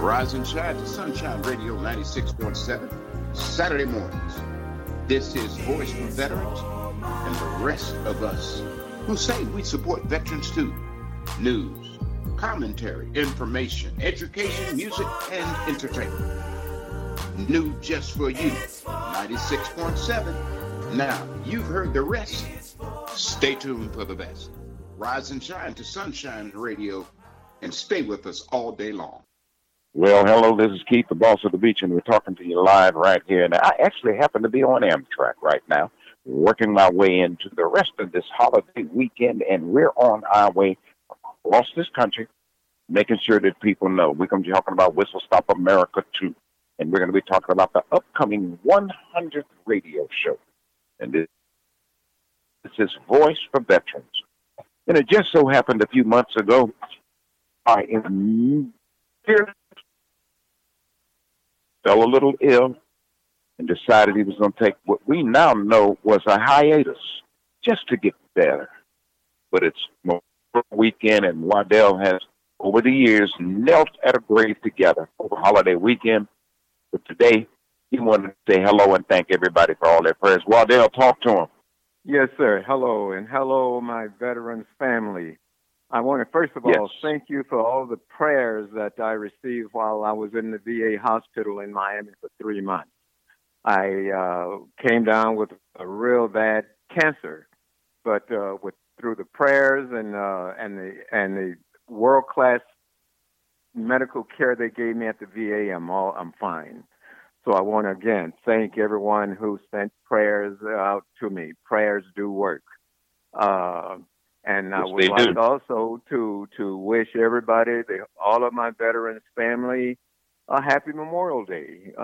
Rise and shine to Sunshine Radio 96.7, Saturday mornings. This is Voice for Veterans and the rest of us who say we support veterans too. News, commentary, information, education, music, and entertainment. New just for you, 96.7. Now, you've heard the rest. Stay tuned for the best. Rise and shine to Sunshine Radio and stay with us all day long. Well, hello, this is Keith, the boss of the beach, and we're talking to you live right here. Now, I actually happen to be on Amtrak right now, working my way into the rest of this holiday weekend, and we're on our way across this country, making sure that people know. We're going to be talking about Whistle Stop America 2, and we're going to be talking about the upcoming 100th radio show. And this is Voice for Veterans. And it just so happened a few months ago, I fell a little ill and decided he was going to take what we now know was a hiatus just to get better. But it's Memorial Weekend, and Waddell has, over the years, knelt at a grave together over holiday weekend. But today, he wanted to say hello and thank everybody for all their prayers. Waddell, talk to him. Yes, sir. Hello, and hello, my veterans family. I want to, first of all, thank you for all the prayers that I received while I was in the VA hospital in Miami for 3 months. I came down with a real bad cancer, but through the prayers and the world-class medical care they gave me at the VA, I'm fine. So I want to again thank everyone who sent prayers out to me. Prayers do work. And I would like also to wish everybody, all of my veterans family, a happy Memorial Day.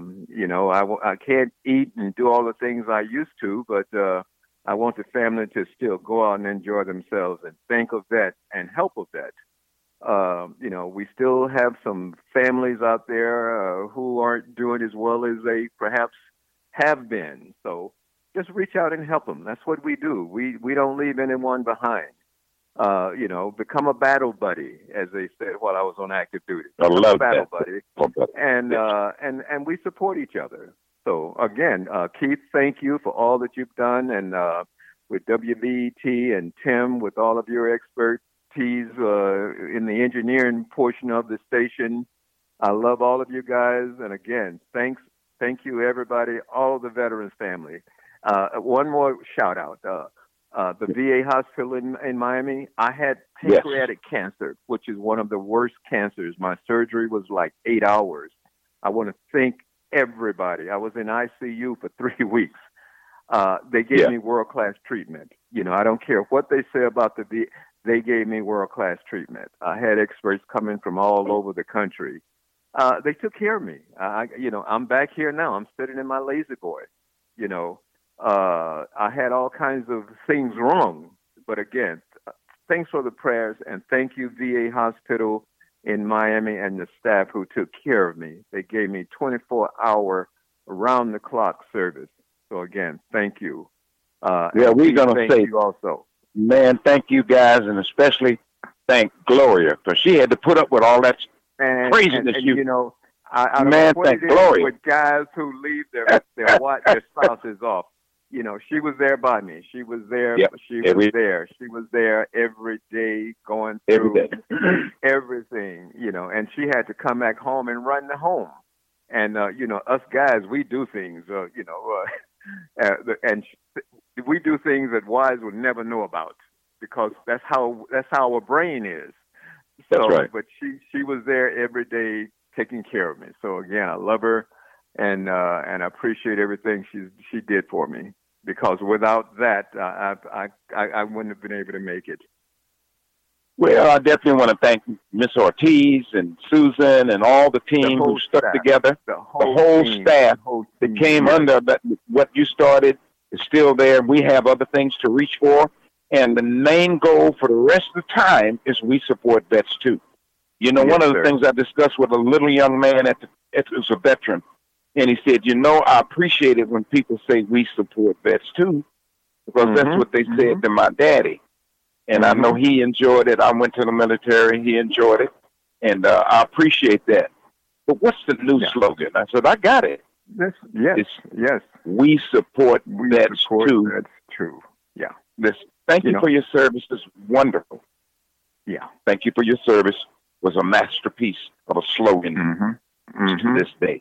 I can't eat and do all the things I used to, but I want the family to still go out and enjoy themselves and think of that and help of that. We still have some families out there who aren't doing as well as they perhaps have been. So just reach out and help them. That's what we do. We don't leave anyone behind. Become a battle buddy, as they said while I was on active duty. Become a battle buddy. And we support each other. So again, Keith, thank you for all that you've done, and with WBET and Tim, with all of your expertise in the engineering portion of the station. I love all of you guys, and again, thank you everybody, all of the veterans family. One more shout out. The VA hospital in Miami, I had pancreatic cancer, which is one of the worst cancers. My surgery was like 8 hours. I want to thank everybody. I was in ICU for 3 weeks. They gave me world-class treatment. I don't care what they say about the VA. They gave me world-class treatment. I had experts coming from all over the country. They took care of me. I'm back here now. I'm sitting in my lazy boy. I had all kinds of things wrong. But again, thanks for the prayers, and thank you, VA Hospital in Miami and the staff who took care of me. They gave me 24-hour, around-the-clock service. So again, thank you. We're going to say you also. Man, thank you guys, and especially thank Gloria, because she had to put up with all that craziness. I don't know what thank it Gloria. Is with guys who leave their spouses off. She was there by me. She was there. Yep. She was there. She was there every day, going through everything. And she had to come back home and run the home. And us guys, we do things. And we do things that wives would never know about, because that's how our brain is. That's right. But she was there every day taking care of me. So again, I love her, and I appreciate everything she did for me, because without that, I wouldn't have been able to make it. Well, I definitely want to thank Miss Ortiz and Susan and all the team who stuck together. The whole staff that came under what you started is still there. We have other things to reach for. And the main goal for the rest of the time is we support vets too. One of the things I discussed with a little young man it was a veteran, and he said, I appreciate it when people say we support vets too, because that's what they said to my daddy. And I know he enjoyed it. I went to the military. He enjoyed it. And I appreciate that. but what's the new slogan? I said, I got it. Yes. We support vets too. That's true. Yeah. Thank you for your service. It's wonderful. Yeah. Thank you for your service was a masterpiece of a slogan to this day.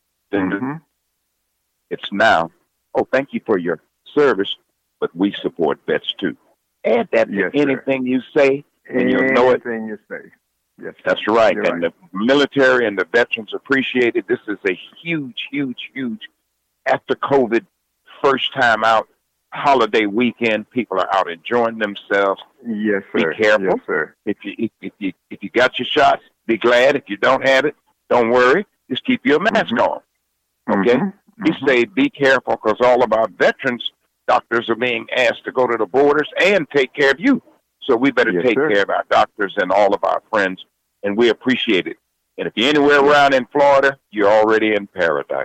It's now, thank you for your service, but we support vets too. Add that to anything you say, and you'll know it. Anything you say. Yes, that's right. And the military and the veterans appreciate it. This is a huge, huge, huge, after COVID, first time out, holiday weekend. People are out enjoying themselves. Yes, sir. Be careful. Yes, sir. If you got your shots, be glad. If you don't have it, don't worry. Just keep your mask on. Okay? He said, be careful, because all of our veterans, doctors are being asked to go to the borders and take care of you. So we better take care of our doctors and all of our friends, and we appreciate it. And if you're anywhere around in Florida, you're already in paradise.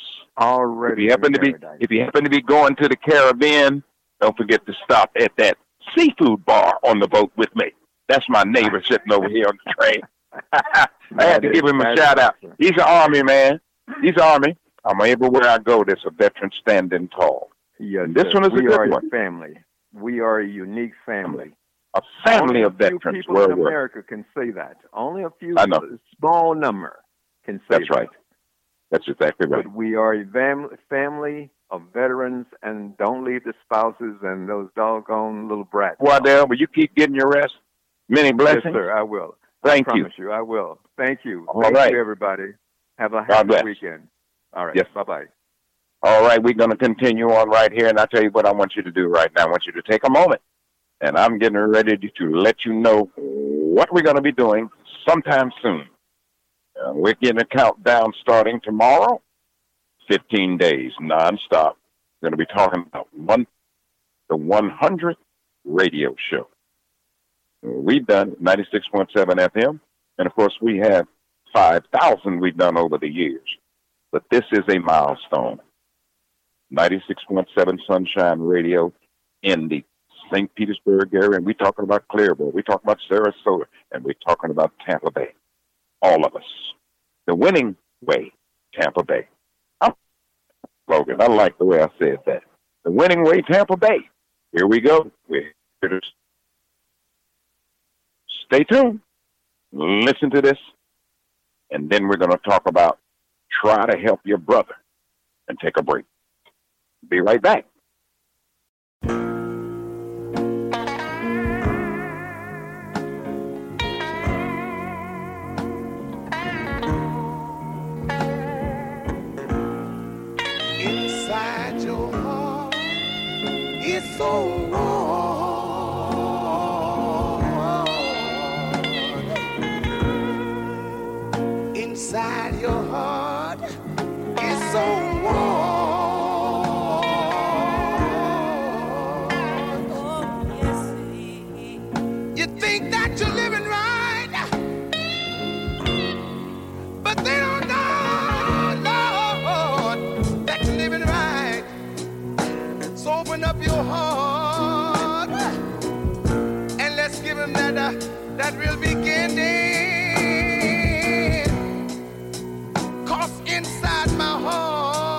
If you happen to be going to the Caribbean, don't forget to stop at that seafood bar on the boat with me. That's my neighbor sitting over here on the train. I had to give him a shout out. He's an Army man. He's Army. I'm everywhere I go. There's a veteran standing tall. Yes, this one is a good one. Family. We are a unique family. A family of veterans. Only a few people in America can say that. Only a few, small number can say that. That's right. That's exactly right. But we are a family of veterans, and don't leave the spouses and those doggone little brats. Waddell, will you keep getting your rest? Many blessings. Yes, sir, I will. Thank you. I promise you, I will. Thank you. All Thank right. you, everybody. Have a happy weekend. All right. Yes. Bye-bye. All right, we're going to continue on right here, and I'll tell you what I want you to do right now. I want you to take a moment, and I'm getting ready to let you know what we're going to be doing sometime soon. We're getting a countdown starting tomorrow, 15 days, nonstop. We're going to be talking about the 100th radio show. We've done 96.7 FM, and, of course, we have 5,000 we've done over the years. But this is a milestone. 96.7 Sunshine Radio in the St. Petersburg area, and we're talking about Clearville, we're talking about Sarasota, and we're talking about Tampa Bay. All of us. The winning way, Tampa Bay. Logan, I like the way I said that. The winning way, Tampa Bay. Here we go. We're here to stay tuned. Listen to this. And then we're going to talk about try to help your brother and take a break. Be right back. Inside your heart, it's so warm. Inside your heart, it's so warm. Think that you're living right, but they don't know, Lord, that you're living right. So open up your heart and let's give him that real beginning. 'Cause inside my heart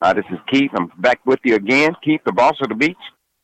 This is Keith. I'm back with you again. Keith, the boss of the beach.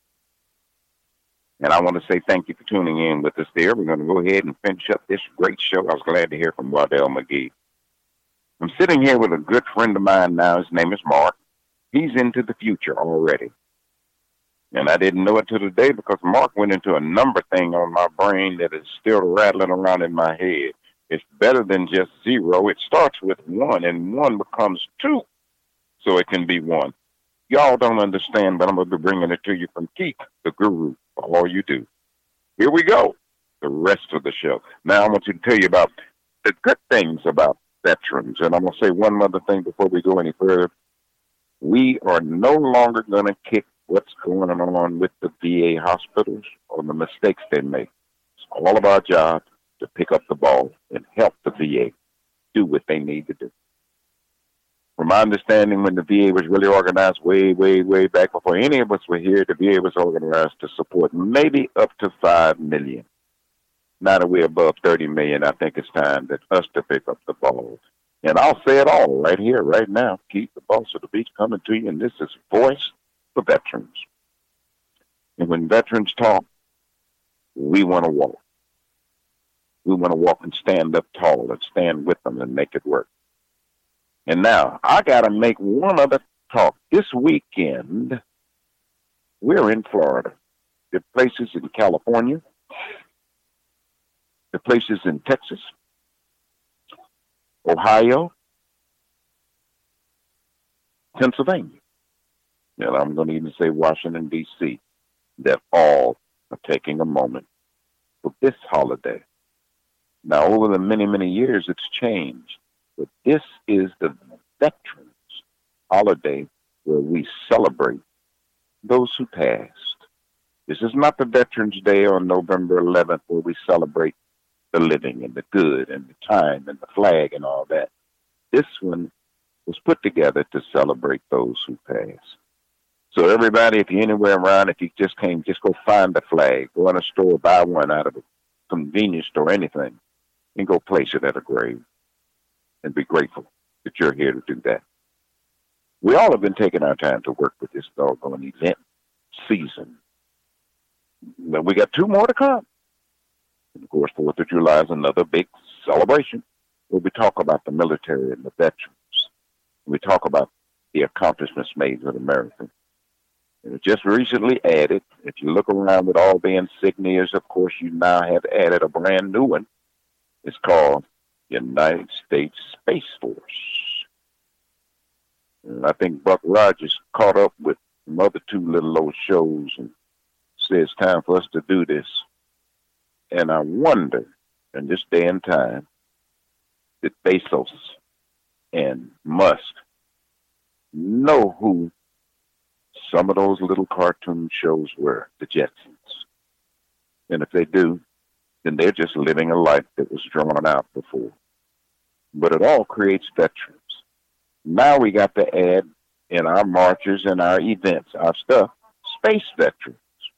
And I want to say thank you for tuning in with us there. We're going to go ahead and finish up this great show. I was glad to hear from Waddell McGee. I'm sitting here with a good friend of mine now. His name is Mark. He's into the future already. And I didn't know it till today because Mark went into a number thing on my brain that is still rattling around in my head. It's better than just 0. It starts with 1, and 1 becomes 2, so it can be 1. Y'all don't understand, but I'm going to be bringing it to you from Keith, the guru, for all you do. Here we go, the rest of the show. Now I want to tell you about the good things about veterans, and I'm going to say one other thing before we go any further. We are no longer going to kick what's going on with the VA hospitals or the mistakes they make. It's all of our job to pick up the ball and help the VA do what they need to do. From my understanding, when the VA was really organized way, way, way back before any of us were here, the VA was organized to support maybe up to 5 million. Now that we're above 30 million, I think it's time that us to pick up the ball. And I'll say it all right here, right now. Keith, the boss of the beach, coming to you, and this is Voice for Veterans. And when veterans talk, we want to walk. We want to walk and stand up tall and stand with them and make it work. And now, I got to make one other talk. This weekend, we're in Florida. There are places in California. There are places in Texas, Ohio, Pennsylvania. And I'm going to even say Washington, D.C. that all are taking a moment for this holiday. Now, over the many, many years, it's changed. But this is the Veterans holiday where we celebrate those who passed. This is not the Veterans Day on November 11th where we celebrate the living and the good and the time and the flag and all that. This one was put together to celebrate those who passed. So everybody, if you're anywhere around, if you just came, just go find the flag. Go in a store, buy one out of a convenience store, anything, and go place it at a grave. And be grateful that you're here to do that. We all have been taking our time to work with this doggone event season. But we got 2 more to come. And of course, 4th of July is another big celebration where we talk about the military and the veterans. We talk about the accomplishments made with America. And it just recently added, if you look around with all the insignias, of course, you now have added a brand new one. It's called United States Space Force. And I think Buck Rogers caught up with some other 2 little old shows and said it's time for us to do this. And I wonder, in this day and time, that Bezos and Musk know who some of those little cartoon shows were, the Jetsons. And if they do, then they're just living a life that was drawn out before. But it all creates veterans. Now we got to add in our marches and our events, our stuff, space veterans.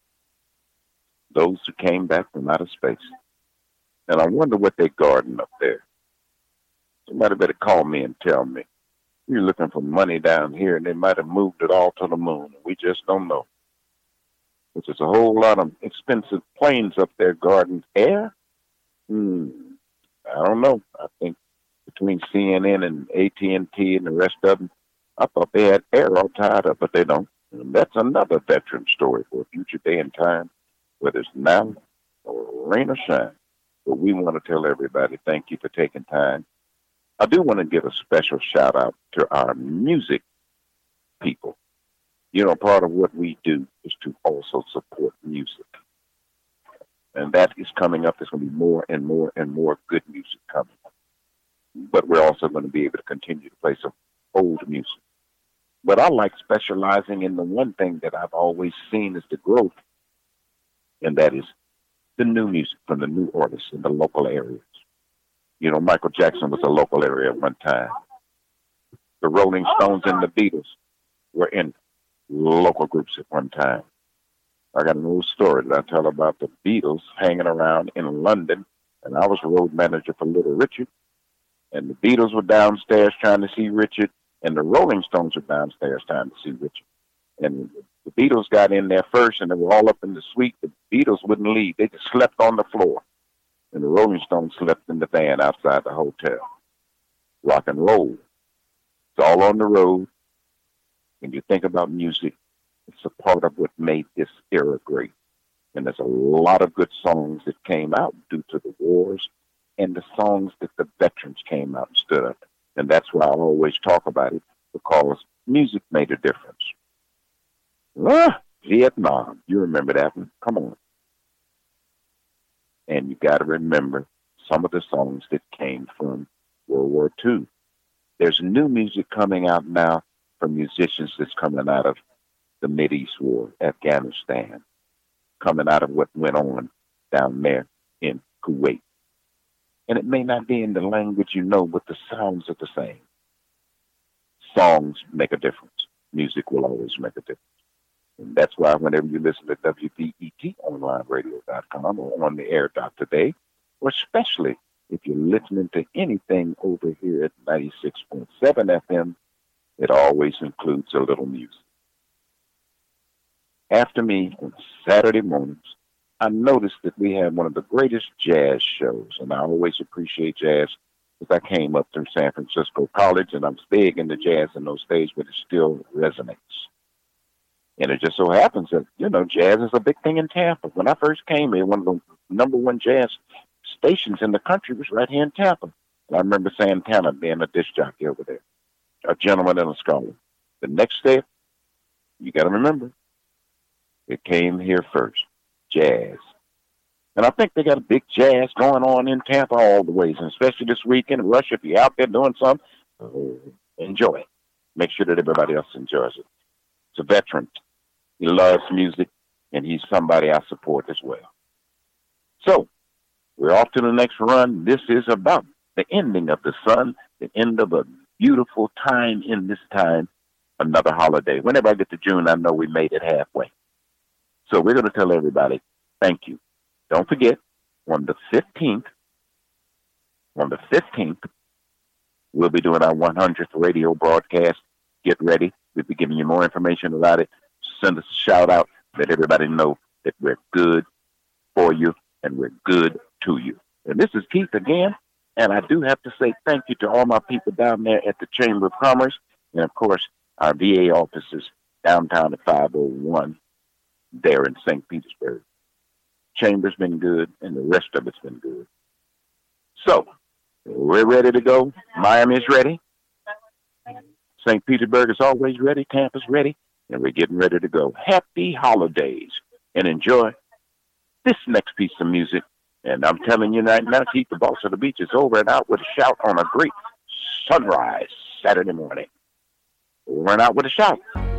Those who came back from outer space. And I wonder what they're guarding up there. Somebody better call me and tell me. We're looking for money down here, and they might have moved it all to the moon. We just don't know. Which is a whole lot of expensive planes up there guarding air. I don't know. I think between CNN and AT&T and the rest of them, I thought they had air all tied up, but they don't. And that's another veteran story for a future day and time, whether it's now or rain or shine. But we want to tell everybody thank you for taking time. I do want to give a special shout out to our music people. You know, part of what we do is to also support music. And that is coming up. There's going to be more and more and more good music coming. But we're also going to be able to continue to play some old music. But I like specializing in the one thing that I've always seen is the growth, and that is the new music from the new artists in the local areas. You know, Michael Jackson was a local area at one time. The Rolling Stones and the Beatles were in local groups at one time. I got an old story that I tell about the Beatles hanging around in London, and I was road manager for Little Richard, and the Beatles were downstairs trying to see Richard, And the Rolling Stones were downstairs trying to see Richard. And the Beatles got in there first, and they were all up in the suite. The Beatles wouldn't leave. They just slept on the floor. And the Rolling Stones slept in the van outside the hotel. Rock and roll. It's all on the road. When you think about music, it's a part of what made this era great. And there's a lot of good songs that came out due to the wars and the songs that the veterans came out and stood up. And that's why I always talk about it, because music made a difference. Vietnam, you remember that one? Come on. And you got to remember some of the songs that came from World War II. There's new music coming out now from musicians that's coming out of the Mideast War, Afghanistan, coming out of what went on down there in Kuwait. And it may not be in the language you know, but the sounds are the same. Songs make a difference. Music will always make a difference. And that's why whenever you listen to WBETonlineradio.com or on the air.today, or especially if you're listening to anything over here at 96.7 FM, it always includes a little music. After me, on Saturday mornings, I noticed that we had one of the greatest jazz shows, and I always appreciate jazz because I came up through San Francisco College, and I'm big into jazz in those days, but it still resonates. And it just so happens that, jazz is a big thing in Tampa. When I first came here, one of the number one jazz stations in the country was right here in Tampa. And I remember Santana being a disc jockey over there, a gentleman and a scholar. The next step, you got to remember, it came here first, jazz. And I think they got a big jazz going on in Tampa all the ways, and especially this weekend. Rush, if you're out there doing something, enjoy it. Make sure that everybody else enjoys it. It's a veteran. He loves music, and he's somebody I support as well. So, we're off to the next run. This is about the ending of the sun, the end of a beautiful time in this time, another holiday. Whenever I get to June, I know we made it halfway. So we're going to tell everybody, thank you. Don't forget, on the 15th, we'll be doing our 100th radio broadcast. Get ready. We'll be giving you more information about it. Send us a shout out. Let everybody know that we're good for you and we're good to you. And this is Keith again. And I do have to say thank you to all my people down there at the Chamber of Commerce. And, of course, our VA offices downtown at 501 there in St. Petersburg. Chamber's been good, and the rest of it's been good. So, we're ready to go. Miami's ready. St. Petersburg is always ready. Tampa's ready. And we're getting ready to go. Happy holidays. And enjoy this next piece of music. And I'm telling you right now, Keith, the boss of the beach, is over and out with a shout on a great sunrise Saturday morning. Over and out with a shout.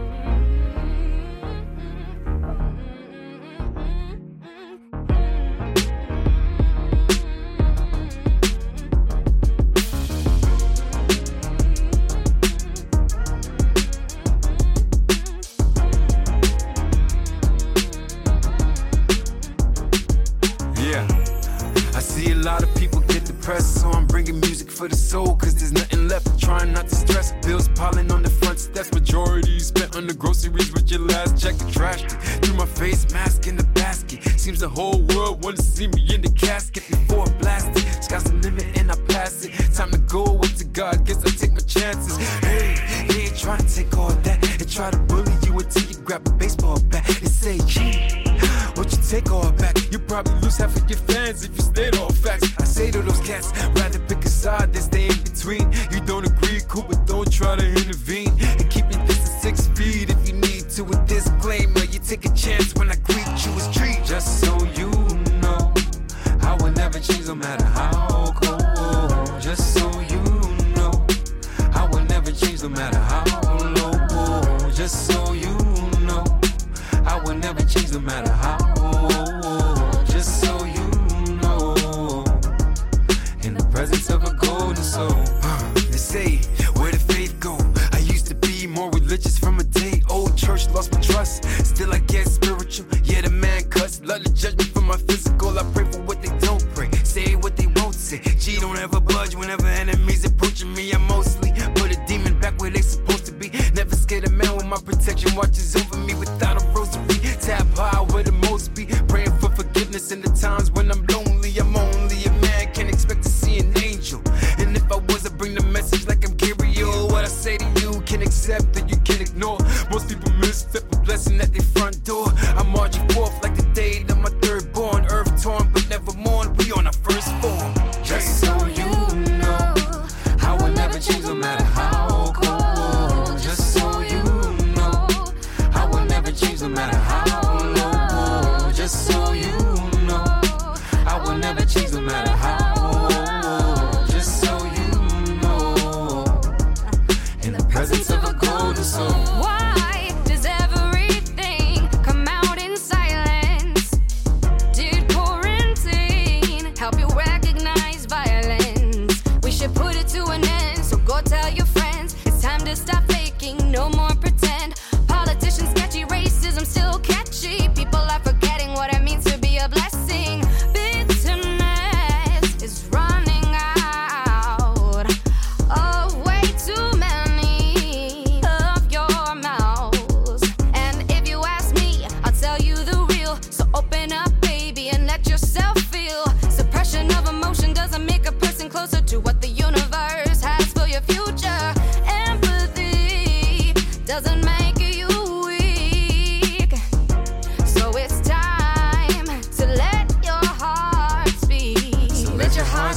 So I'm bringing music for the soul, cause there's nothing left, trying not to stress. Bills piling on the front steps, majority spent on the groceries with your last check. Trashed it through my face mask in the basket. Seems the whole world wants to see me in the casket before I blast it. Sky's the limit and I pass it. Time to go up to God, guess I take my chances. Hey, he ain't trying to take all that and try to bully you until you grab a baseball bat and say, gee, won't you take all back? You probably lose half of your fans if you stayed all facts. I say to those cats, rather pick a side than stay in between. You don't agree, cool, but don't try to intervene. And keep your distance 6 feet if you need to. A disclaimer, you take a chance when I greet you as treat. Just so you know, I will never change no matter how cold. Just so you know, I will never change no matter how low. Just so you know, I will never change no matter how. Just so you know, in the presence of a golden soul. They say, where did faith go? I used to be more religious from a day old. Church lost my trust, still I get spiritual. Yeah, the man cuts, love to judge me for my physical. I pray for what they don't pray, say what they won't say. Gee, don't ever budge whenever enemies approaching me. I mostly put a demon back where they supposed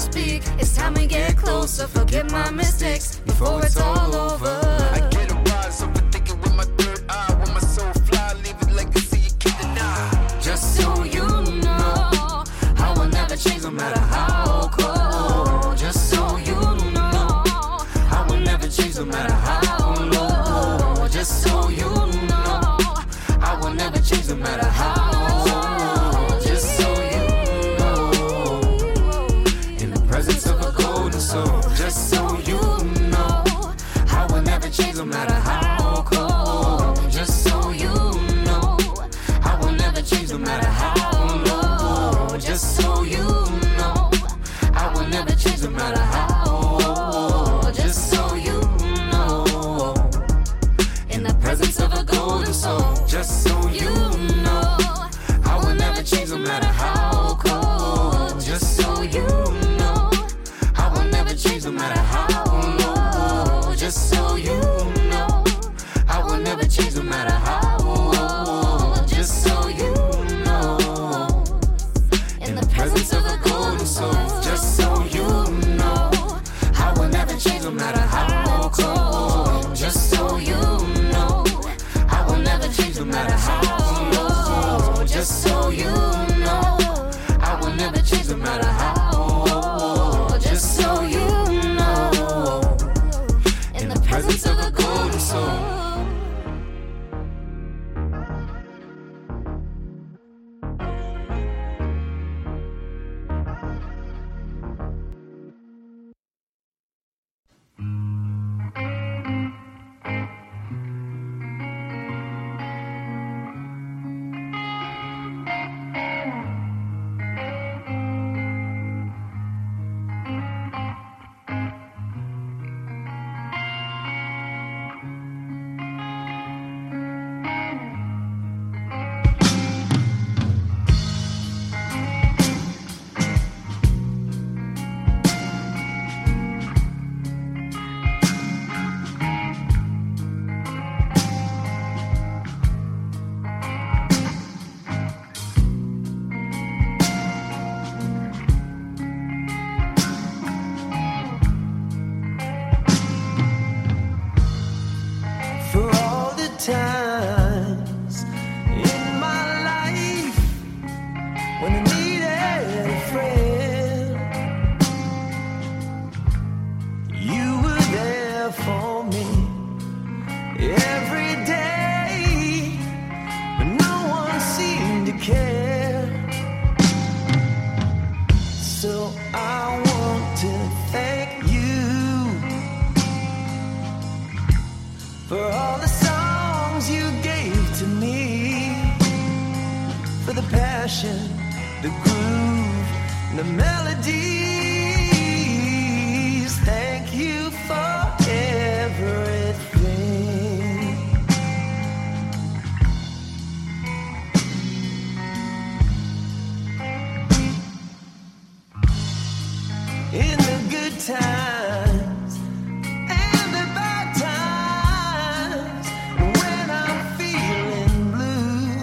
speak. It's time we get closer. Forget my mistakes before it's all over. I get a rise over thinking with my third eye. When my soul fly, leave it legacy, you can't deny. Just so you know, I will never change no matter how cold. Just so you know, I will never change no matter how low. Just so you know, I will never change no matter how. Just so you know, in the presence of a golden soul. Just so you know, I will never change no matter how cold. Just so you know, I will never change no matter how low. Just so you know, I will never change no matter how. Just so you know, in the presence of a golden soul. Just so you know, I will never change no matter how cold. Just so you know, I will never change no matter how low. Just so you know, I will never change no matter how low. Just so you know, in the presence of a golden soul. Just so you know, I will never change no matter how cold. Just so you know, I will never change no matter how low. Just so you know, I will never change no matter how low. Just so you know, in the presence of a golden soul. Times in my life when I needed a friend, you were there for me every day, but no one seemed to care. So I want to thank you for all the you gave to me, for the passion, the groove, the melodies. Thank you for everything. In the good times and the bad times, when I'm feeling blue,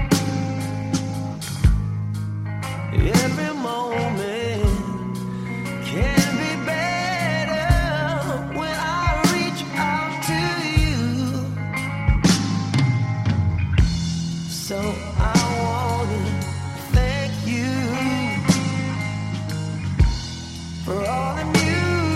every moment can be better when I reach out to you. So I want to thank you for all the music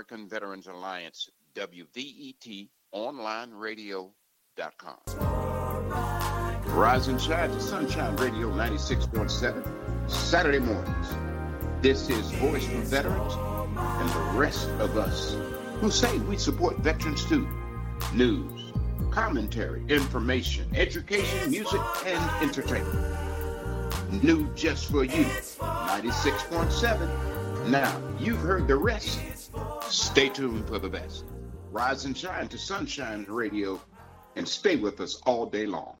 American Veterans Alliance, WVET, onlineradio.com. Rise and shine to Sunshine Radio 96.7, Saturday mornings. This is Voice for Veterans and the rest of us who say we support veterans too. News, commentary, information, education, music, and entertainment. New just for you, 96.7. Now, you've heard the rest. Stay tuned for the best. Rise and shine to Sunshine Radio and stay with us all day long.